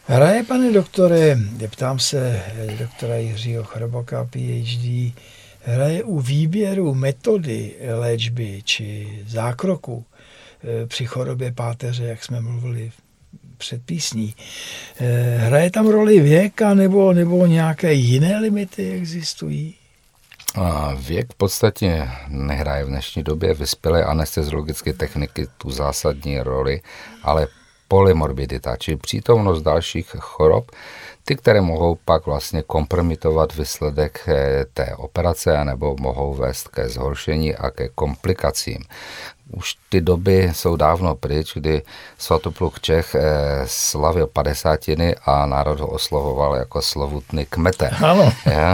Hraje, pane doktore, ptám se doktora Jiřího Chroboka, PhD, hraje u výběru metody léčby či zákroku při chorobě páteře, jak jsme mluvili před písní. Hraje tam roli věka nebo nějaké jiné limity existují? Věk v podstatě nehraje v dnešní době. Vyspělé anesteziologické techniky tu zásadní roli, ale polymorbidita, či přítomnost dalších chorob, ty, které mohou pak vlastně kompromitovat výsledek té operace nebo mohou vést ke zhoršení a ke komplikacím. Už ty doby jsou dávno pryč, kdy Svatopluk Čech slavil 50. a národ ho oslovoval jako slovutný kmete. Ano.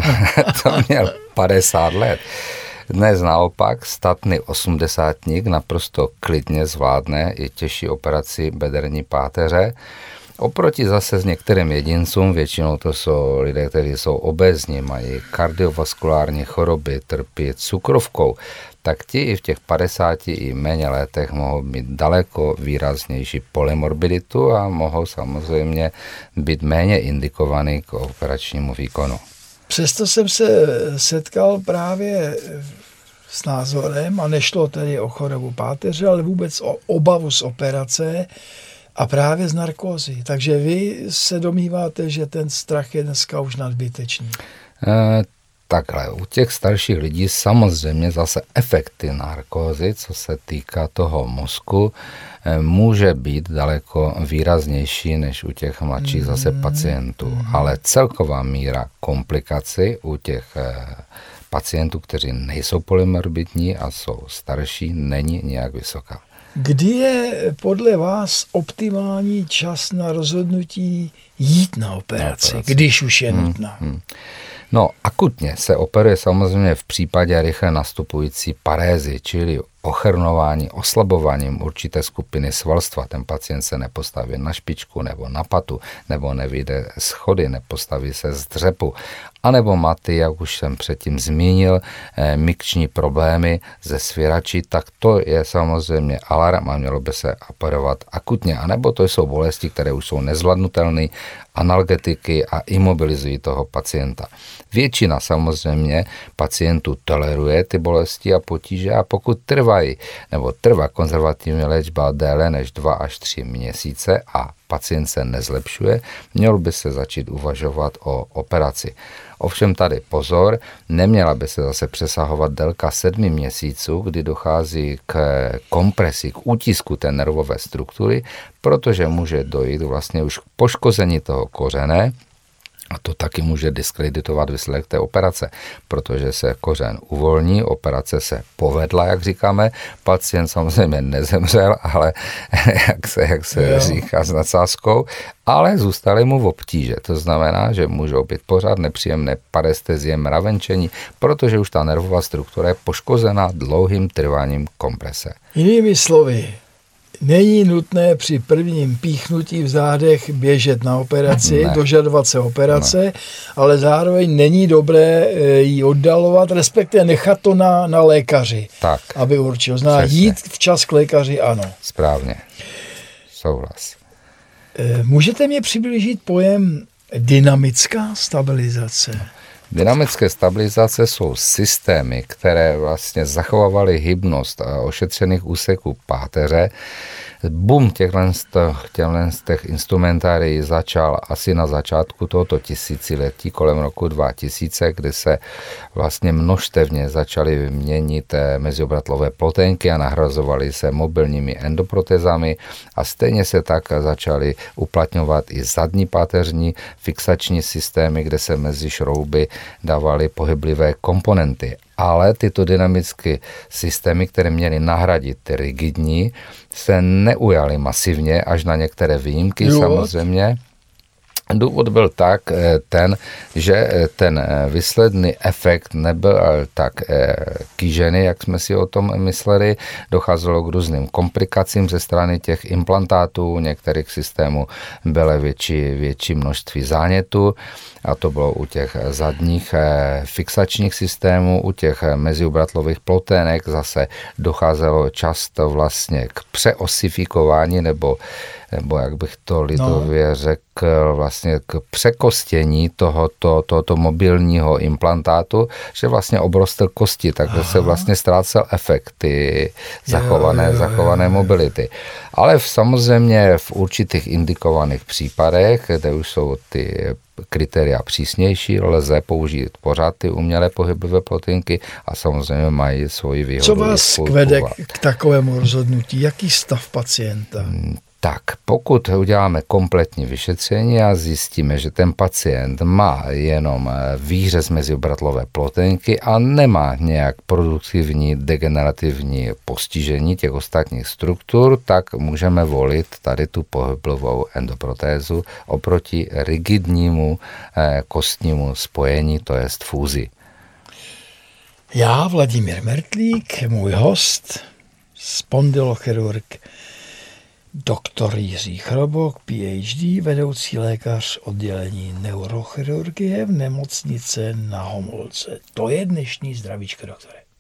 To měl 50 let. Dnes naopak statný 80-tník naprosto klidně zvládne i těžší operaci bederní páteře. Oproti zase s některým jedincům, většinou to jsou lidé, kteří jsou obézní, mají kardiovaskulární choroby, trpí cukrovkou, tak ti i v těch 50 i méně letech mohou mít daleko výraznější polymorbiditu a mohou samozřejmě být méně indikovaný k operačnímu výkonu. Přesto jsem se setkal právě s názorem, a nešlo tedy o chorobu páteře, ale vůbec o obavu z operace a právě z narkózy. Takže vy se domníváte, že ten strach je dneska už nadbytečný? Takhle, u těch starších lidí samozřejmě zase efekty narkózy, co se týká toho mozku, může být daleko výraznější než u těch mladších zase pacientů. Ale celková míra komplikací u těch pacientů, kteří nejsou polymorbidní a jsou starší, není nějak vysoká. Kdy je podle vás optimální čas na rozhodnutí jít na operaci, když už je nutná? No, akutně se operuje samozřejmě v případě rychle nastupující parézy, čili ochrnování, oslabováním určité skupiny svalstva. Ten pacient se nepostaví na špičku nebo na patu, nebo nevyjde schody, nepostaví se z dřepu. A nebo má ty, jak už jsem předtím zmínil, mikční problémy ze svěračí, tak to je samozřejmě alarm a mělo by se operovat akutně. A nebo to jsou bolesti, které už jsou nezvladnutelné, analgetiky a imobilizují toho pacienta. Většina samozřejmě pacientů toleruje ty bolesti a potíže a pokud trvá konzervativní léčba déle než 2 až 3 měsíce a pacient se nezlepšuje, měl by se začít uvažovat o operaci. Ovšem tady pozor, neměla by se zase přesahovat délka 7 měsíců, kdy dochází k kompresi, k útisku té nervové struktury, protože může dojít vlastně už k poškození toho kořene, a to taky může diskreditovat výsledek té operace, protože se kořen uvolní, operace se povedla, jak říkáme, pacient samozřejmě nezemřel, ale jak se říká s nadsázkou, ale zůstaly mu v obtíže. To znamená, že můžou být pořád nepříjemné parestezie, mravenčení, protože už ta nervová struktura je poškozená dlouhým trváním komprese. Jinými slovy, není nutné při prvním píchnutí v zádech běžet na operaci, dožadovat se operace, ale zároveň není dobré ji oddalovat, respektive nechat to na lékaři, tak, aby určil. Jít včas k lékaři, ano. Správně. Souhlas. Můžete mě přiblížit pojem dynamická stabilizace? Dynamické stabilizace jsou systémy, které vlastně zachovávaly hybnost ošetřených úseků páteře. Boom těch instrumentárií začal asi na začátku tohoto tisíciletí, kolem roku 2000, kdy se vlastně množstevně začaly měnit meziobratlové ploténky a nahrazovaly se mobilními endoprotezami a stejně se tak začaly uplatňovat i zadní páteřní fixační systémy, kde se mezi šrouby dávaly pohyblivé komponenty. Ale tyto dynamické systémy, které měly nahradit ty rigidní, se neujaly masivně, až na některé výjimky samozřejmě. Důvod byl že ten výsledný efekt nebyl tak kýžený, jak jsme si o tom mysleli. Docházelo k různým komplikacím ze strany těch implantátů, některých systémů bylo větší množství zánětů a to bylo u těch zadních fixačních systémů, u těch meziobratlových plotének zase docházelo často vlastně k přeosifikování nebo nebo jak bych to lidově řekl, vlastně k překostění tohoto mobilního implantátu, že vlastně obrostl kosti, takže se vlastně ztrácel efekt ty zachované mobility. Ale samozřejmě v určitých indikovaných případech, kde už jsou ty kritéria přísnější, lze použít pořád ty umělé pohyblivé plotínky a samozřejmě mají svoji výhodu. Co vás vede k takovému rozhodnutí? Jaký stav pacienta? Tak, pokud uděláme kompletní vyšetření a zjistíme, že ten pacient má jenom výřez meziobratlové plotínky a nemá nějak produktivní degenerativní postižení těch ostatních struktur, tak můžeme volit tady tu pohyblovou endoprotézu oproti rigidnímu kostnímu spojení, to jest fúzi. Já, Vladimír Mertlík, můj host, spondylochirurg, doktor Jiří Chrobok, PhD, vedoucí lékař oddělení neurochirurgie v nemocnici Na Homolce. To je dnešní zdravíčko, doktore.